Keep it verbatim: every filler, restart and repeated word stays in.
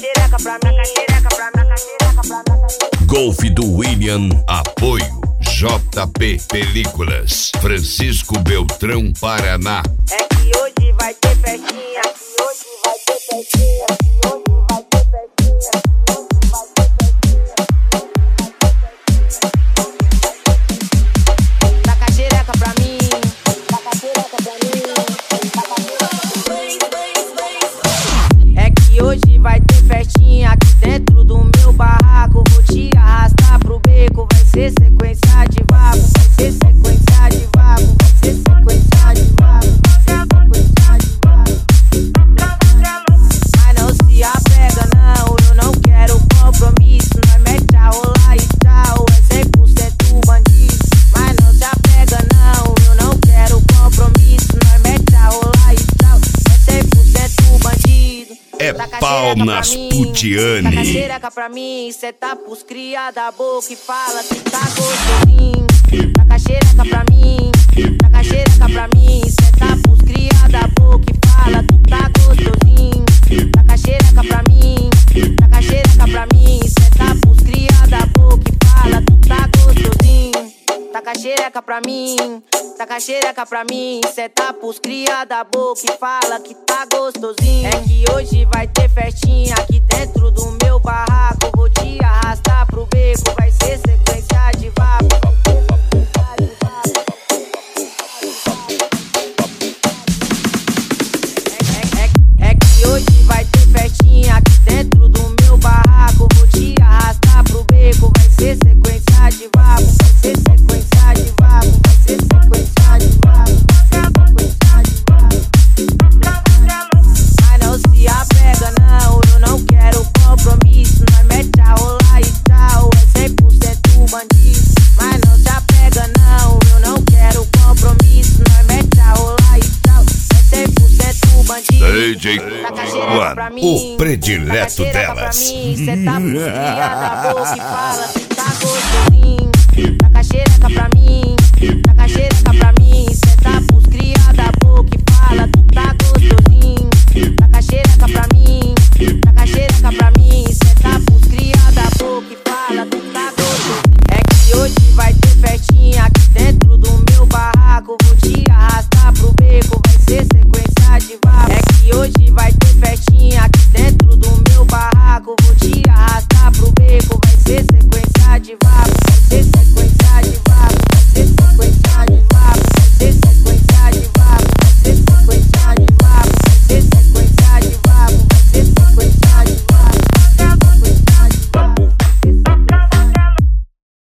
xereca pra mim, taca xereca pra mim, taca xereca pra mim. Golf do William, apoio J P Películas, Francisco Beltrão, Paraná. É que hoje vai ter festinha, é que hoje vai ter festinha, é que hoje vai ter festinha, é que hoje vai ter festinha. Taca xereca pra mim, taca xereca pra mim, taca xereca pra mim. É que hoje vai ter festinha aqui dentro do meu barraco. Vou te arrastar pro beco, vai ser sequência de vago, vai ser sequência de vago, vai ser sequência de vago, vai ser sequência de vago. Mas não se apega não, eu não quero compromisso. Nós mete a rolar e tchau, é cem por cento bandido. Mas não se apega não, eu não quero compromisso. Nós mete a rolar e tchau, é cem por cento bandido. É pau nas putiane. Taca xereca pra mim, cê tá pros cria da boca e fala que tá gostosinho. Taca xereca pra mim, taca xereca pra mim, cê tá pros cria da boca e fala que tá gostosinho. Taca xereca pra mim, taca xereca pra mim, cê tá pros cria da boca e fala que tá gostosinho. Taca xereca pra mim, taca xereca pra mim, cê tá pros cria da boca e fala que tá gostosinho. É que hoje vai ter festinha aqui dentro do meu barraco. Vou te arrastar pro beco, vai ser sequência de vapo. É, é, é que hoje vai ter festinha aqui dentro do meu barraco. Vou te arrastar pro beco, vai ser sequência de vapo, vai ser sequência de vapo, vai ser sequência de vapo, vai ser sequência de vapo. Mas não se apega não, eu não quero compromisso. Nós mete a rolar e tchau, é cem por cento bandido. Mas não se apega não, eu não quero compromisso. Nós mete a rolar e tchau, é cem por cento bandido. D J One, o predileto delas. Cê tá pros cria da boca e fala que tá gostosinho. Taca xereca pra mim,